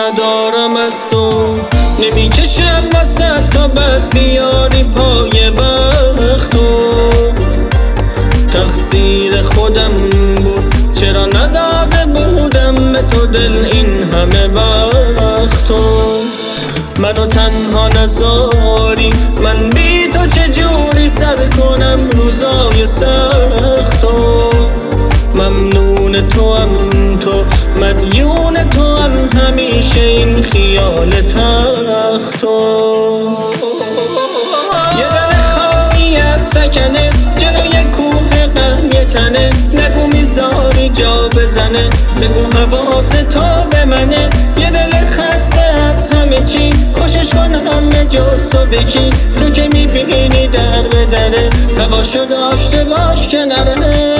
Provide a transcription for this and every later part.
ندارم از تو، نمیکشم وسط تا بد بیاری پای بختو. تقصیر خودم بود چرا نداده بودم به تو دل این همه وقتو. منو تنها نذاری، من بی تو چجوری سر کنم روزای سختو. ممنون تو هم تو، مدیون تو هم همیشه این خیال تختو. یه دل خالی از سکنه جلوی کوه غم یه تنه، نگو میذاری جا بزنه، بگو حواس تو به منه. یه دل خسته از همه چی، خوشش کن همه جز تو بکی، تو که میبینی در به دره، هواشو داشته باش کناره.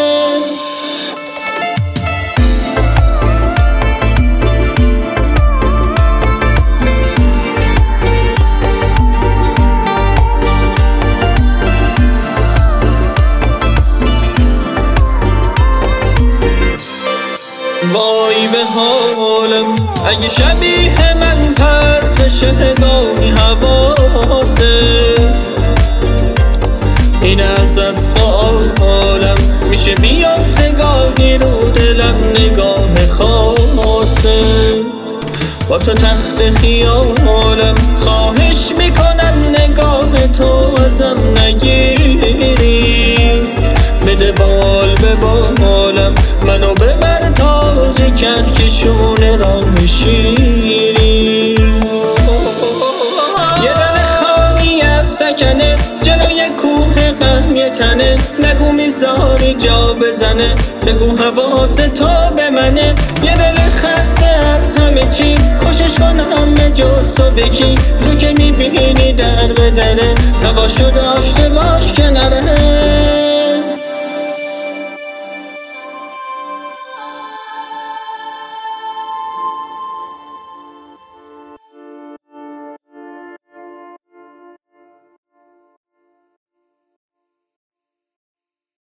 وای به حالم اگه شبیه من پرت بشه گاهی حواسه. این ازت سوالم میشه بیافته گاهی رو دلم نگاه خاصه. با تو تخت خیالم خواهش میکنم نگاه تو ازم نگیری. بده بال به بالم منو ببر تاج کهکشون راه شیری. یه دل خالی از سکنه جلوی کوه غم یه تنه، نگو میذاری جا بزنه، بگو حواس تو به منه. یه دل خسته از همه چی، خوشش کن همه جز تو بکی، تو که میبینی در به دره، هواشو داشته باش کناره.